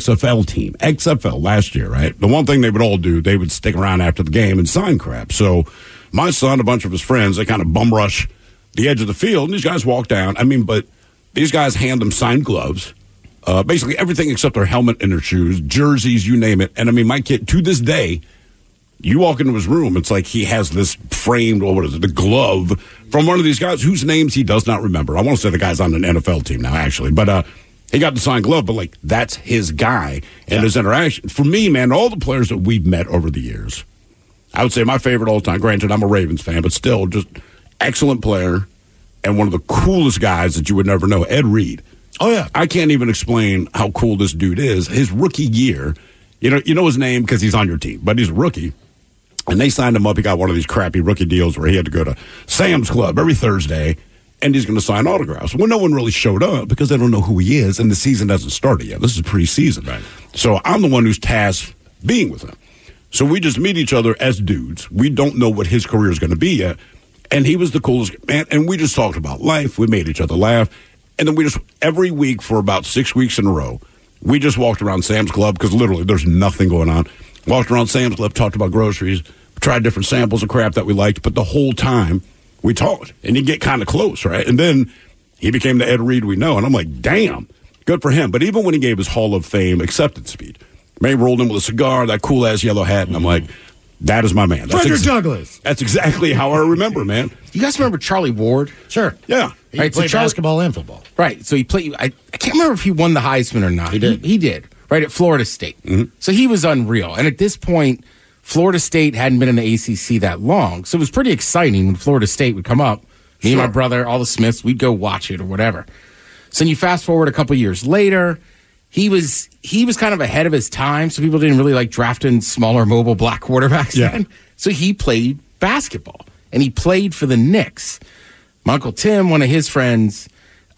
XFL last year, right? The one thing they would all do, they would stick around after the game and sign crap. So my son, a bunch of his friends, they kind of bum rush the edge of the field, and these guys walk down. But these guys hand them signed gloves, basically everything except their helmet and their shoes, jerseys, you name it. And my kid, to this day, you walk into his room, it's like he has this framed, the glove from one of these guys whose names he does not remember. I want to say the guy's on an NFL team now, actually. But he got the signed glove, but that's his guy and his interaction. For me, man, all the players that we've met over the years, I would say my favorite all time, granted, I'm a Ravens fan, but still just excellent player and one of the coolest guys that you would never know, Ed Reed. Oh, yeah. I can't even explain how cool this dude is. His rookie year, you know his name because he's on your team, but he's a rookie. And they signed him up. He got one of these crappy rookie deals where he had to go to Sam's Club every Thursday, and he's going to sign autographs. Well, no one really showed up because they don't know who he is, and the season hasn't started yet. This is preseason. Right. So I'm the one who's tasked being with him. So we just meet each other as dudes. We don't know what his career is going to be yet. And he was the coolest man. And we just talked about life. We made each other laugh. And then we just, every week for about 6 weeks in a row, we just walked around Sam's Club because literally there's nothing going on. Walked around Sam's Club, talked about groceries, tried different samples of crap that we liked. But the whole time we talked. And you get kind of close, right? And then he became the Ed Reed we know. And I'm like, damn, good for him. But even when he gave his Hall of Fame acceptance speech, May rolled in with a cigar, that cool-ass yellow hat, and I'm like, that is my man. Frederick Douglass. That's exactly how I remember, man. You guys remember Charlie Ward? Sure. Yeah. He played basketball and football. Right. So he played, I can't remember if he won the Heisman or not. He did. He did, right, at Florida State. Mm-hmm. So he was unreal. And at this point, Florida State hadn't been in the ACC that long. So it was pretty exciting when Florida State would come up. Me and my brother, all the Smiths, we'd go watch it or whatever. So then you fast forward a couple years later, he was kind of ahead of his time, so people didn't really like drafting smaller, mobile black quarterbacks then. So he played basketball, and he played for the Knicks. My Uncle Tim, one of his friends,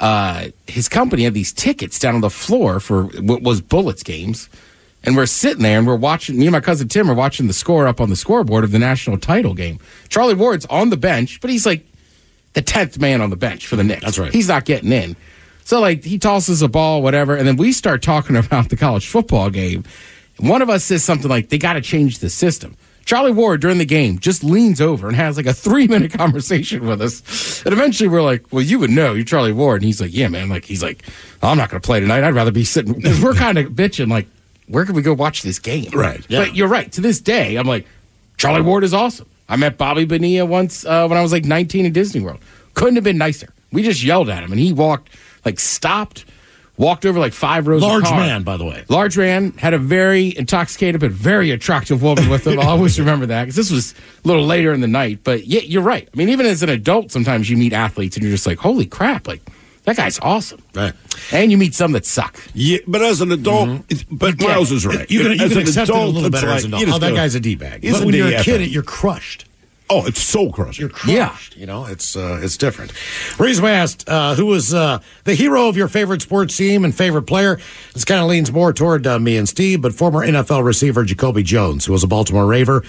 his company had these tickets down on the floor for what was Bullets games, and we're sitting there, and we're watching, me and my cousin Tim are watching the score up on the scoreboard of the national title game. Charlie Ward's on the bench, but he's like the 10th man on the bench for the Knicks. That's right. He's not getting in. So, he tosses a ball, whatever, and then we start talking about the college football game. One of us says something like, they got to change the system. Charlie Ward, during the game, just leans over and has, a 3-minute conversation with us. And eventually we're like, well, you would know. You're Charlie Ward. And he's like, yeah, man. He's like, I'm not going to play tonight. I'd rather be sitting. Because we're kind of bitching, where can we go watch this game? Right. Yeah. But you're right. To this day, I'm like, Charlie Ward is awesome. I met Bobby Bonilla once when I was 19 in Disney World. Couldn't have been nicer. We just yelled at him, and he walked, stopped, walked over 5 rows of cars. Large man, by the way. Large man, had a very intoxicated but very attractive woman with him. I'll always remember that, because this was a little later in the night. But yeah, you're right. I mean, even as an adult, sometimes you meet athletes, and you're just like, holy crap, that guy's awesome. Right. And you meet some that suck. Yeah, but as an adult, but Miles is right. You can as an accept adult, it a little better as an adult. Oh, that guy's a D-bag. But when you're a kid, you're crushed. Oh, it's soul crushing. You're crushed. You know, it's different. Reason we asked who was the hero of your favorite sports team and favorite player. This kind of leans more toward me and Steve, but former NFL receiver Jacoby Jones, who was a Baltimore Raver.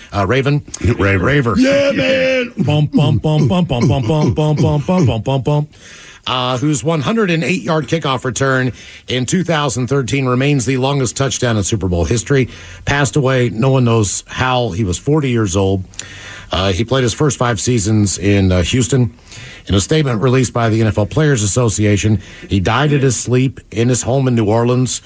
Raver. Yeah, man. Bump, bump, bump, bump, bump, bump, bump, bump, bump, bump, bump, bump, bump. Whose 108-yard kickoff return in 2013 remains the longest touchdown in Super Bowl history. Passed away, no one knows how. He was 40 years old. He played his first 5 seasons in Houston. In a statement released by the NFL Players Association, he died at his sleep in his home in New Orleans.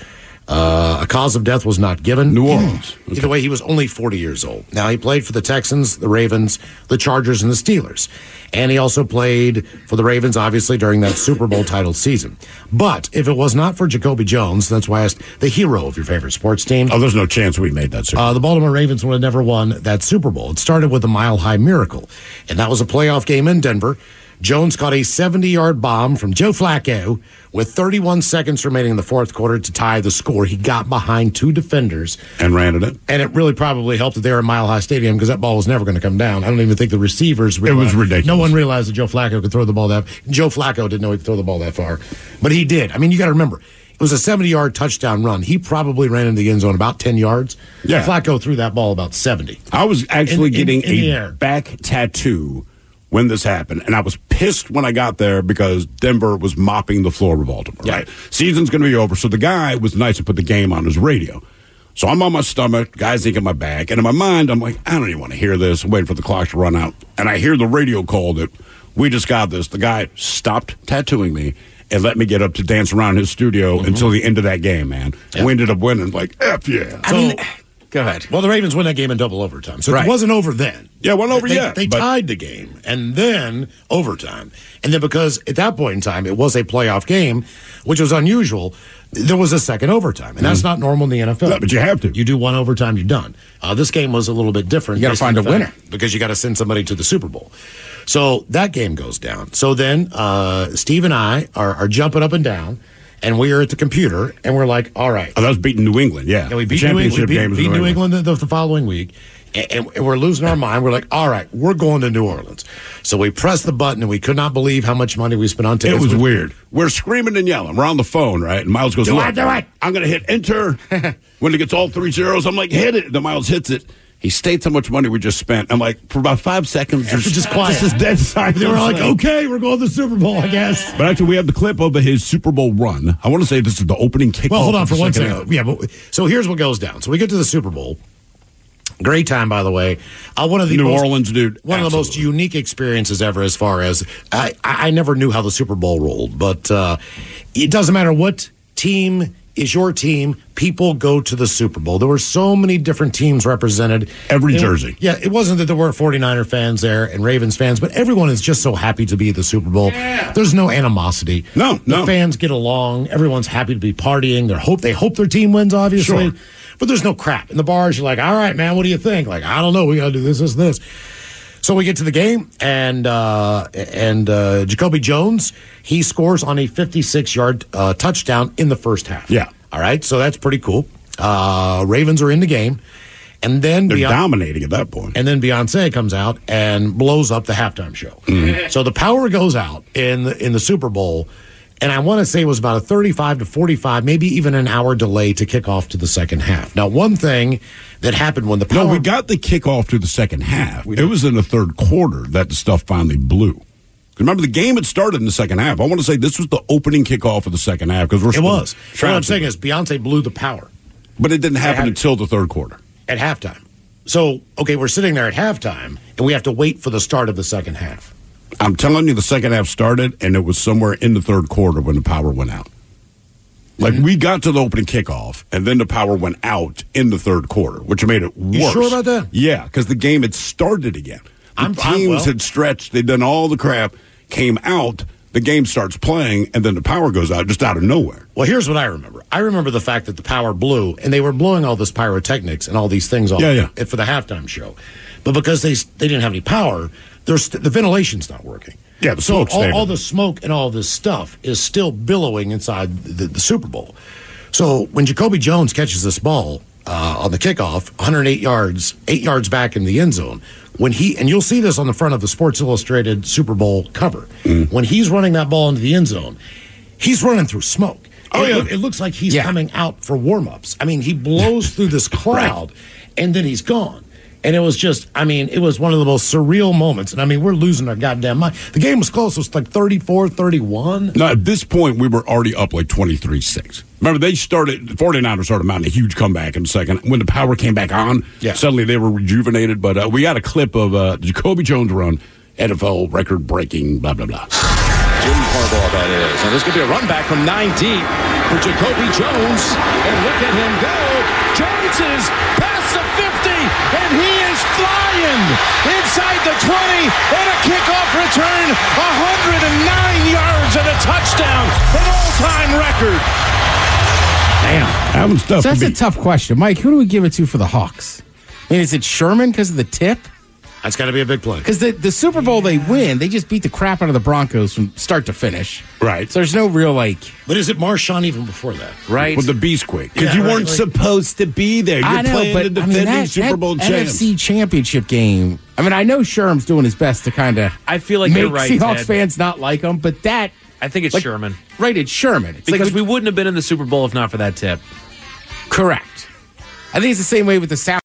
A cause of death was not given. New Orleans. Okay. Either way, he was only 40 years old. Now, he played for the Texans, the Ravens, the Chargers, and the Steelers. And he also played for the Ravens, obviously, during that Super Bowl title season. But if it was not for Jacoby Jones, that's why I asked the hero of your favorite sports team. Oh, there's no chance we made that Super Bowl. The Baltimore Ravens would have never won that Super Bowl. It started with a mile-high miracle, and that was a playoff game in Denver. Jones caught a 70-yard bomb from Joe Flacco with 31 seconds remaining in the fourth quarter to tie the score. He got behind 2 defenders. And ran it in. And it really probably helped that they were in Mile High Stadium because that ball was never going to come down. I don't even think the receivers realized. It was ridiculous. No one realized that Joe Flacco could throw the ball that. Joe Flacco didn't know he could throw the ball that far. But he did. I mean, you got to remember, it was a 70-yard touchdown run. He probably ran into the end zone about 10 yards. Yeah. Flacco threw that ball about 70. I was actually getting the a air. back tattoo when this happened, and I was pissed when I got there because Denver was mopping the floor of Baltimore. Yeah. Right, season's going to be over, so the guy was nice to put the game on his radio. So I'm on my stomach, guy's thinking my back, and in my mind, I'm like, I don't even want to hear this. I'm waiting for the clock to run out, and I hear the radio call that we just got this. The guy stopped tattooing me and let me get up to dance around his studio until the end of that game, man. And we ended up winning, like, F yeah. I mean, go ahead. Well, the Ravens win that game in double overtime, so Right. it wasn't over then. Yeah, it wasn't over yet. They but tied the game, and then overtime. And then because at that point in time, it was a playoff game, which was unusual, there was a second overtime. And that's not normal in the NFL. No, but you have to. You do one overtime, you're done. This game was a little bit different. You gotta find a winner. Because you got to send somebody to the Super Bowl. So that game goes down. So then Steve and I are jumping up and down, and we are at the computer, and we're like, all right. Oh, that was beating New England, yeah. Yeah, we beat The championship New game England, was beat in New England the following week, and we're losing our mind. We're like, all right, we're going to New Orleans. So we pressed the button, and we could not believe how much money we spent on It tickets. was weird. We're screaming and yelling. We're on the phone, right? And Miles goes, Do "Look, it, do it." I'm going to hit enter." When it gets all 3 zeros, I'm like, hit it. Then Miles hits it. He states how much money we just spent. I'm like, for about 5 seconds, there's just quiet. Just this dead silence. They were like, okay, we're going to the Super Bowl, I guess. But actually, we have the clip of his Super Bowl run. I want to say this is the opening kickoff. Well, hold on of for the one second second. half. Yeah, but so here's what goes down. So we get to the Super Bowl. Great time, by the way. One of the New Orleans, dude. One of the most unique experiences ever. As far as I never knew how the Super Bowl rolled, but it doesn't matter what team is your team. People go to the Super Bowl. There were so many different teams represented. Every jersey. Yeah, it wasn't that there weren't 49er fans there and Ravens fans, but everyone is just so happy to be at the Super Bowl. Yeah. There's no animosity. No. The fans get along. Everyone's happy to be partying. They hope their team wins, obviously. Sure. But there's no crap. In the bars, you're like, all right, man, what do you think? Like, I don't know. We got to do this. So we get to the game, and Jacoby Jones, he scores on a 56-yard touchdown in the first half. Yeah. All right, so that's pretty cool. Ravens are in the game. And then They're dominating at that point. And then Beyonce comes out and blows up the halftime show. Mm-hmm. So the power goes out in the Super Bowl, and I want to say it was about a 35 to 45, maybe even an hour delay to kick off to the second half. Now, one thing that happened when the power... No, we got the kickoff to the second half. It was in the third quarter that the stuff finally blew. Remember, the game had started in the second half. I want to say this was the opening kickoff of the second half. Because It was. What I'm saying is Beyonce blew the power. But it didn't happen until the third quarter. At halftime. So, okay, we're sitting there at halftime, and we have to wait for the start of the second half. I'm telling you, the second half started, and it was somewhere in the third quarter when the power went out. Like, we got to the opening kickoff, and then the power went out in the third quarter, which made it worse. You sure about that? Yeah, because the game had started again. The teams had stretched. They'd done all the crap, came out, the game starts playing, and then the power goes out just out of nowhere. Well, here's what I remember. I remember the fact that the power blew, and they were blowing all this pyrotechnics and all these things for the halftime show. But because they didn't have any power, the ventilation's not working. Yeah, the so smoke all the smoke and all this stuff is still billowing inside the Super Bowl. So when Jacoby Jones catches this ball on the kickoff, 108 yards, 8 yards back in the end zone, when and you'll see this on the front of the Sports Illustrated Super Bowl cover, when he's running that ball into the end zone, he's running through smoke. Oh, yeah. It looks like he's coming out for warm-ups. I mean, he blows through this cloud, and then he's gone. And it was just, I mean, it was one of the most surreal moments. And, I mean, we're losing our goddamn mind. The game was close. It was like 34-31. No, at this point, we were already up like 23-6. Remember, the 49ers started mounting a huge comeback in the second. When the power came back on, suddenly they were rejuvenated. But we got a clip of Jacoby Jones run, NFL record-breaking, blah, blah, blah. Jim Harbaugh, that is. And there's going to be a run back from 9 deep for Jacoby Jones. And look at him go. Jones is past the 50, and he is flying inside the 20 on a kickoff return. 109 yards and a touchdown. An all-time record. Damn. That one's tough. So that's a tough question. Mike, who do we give it to for the Hawks? I mean, is it Sherman because of the tip? That's got to be a big play. Because the Super Bowl they win, they just beat the crap out of the Broncos from start to finish. Right. So there's no real, like... But is it Marshawn even before that? Right. With the Beast Quick. Because you weren't supposed to be there. You're playing the defending Super Bowl champs. NFC Championship game. I mean, I know Sherm's doing his best to kind of... I feel like make you're right, Seahawks Ted. fans not like him, but that... I think it's Sherman. Right, it's Sherman. It's because like, we wouldn't have been in the Super Bowl if not for that tip. Correct. I think it's the same way with the South.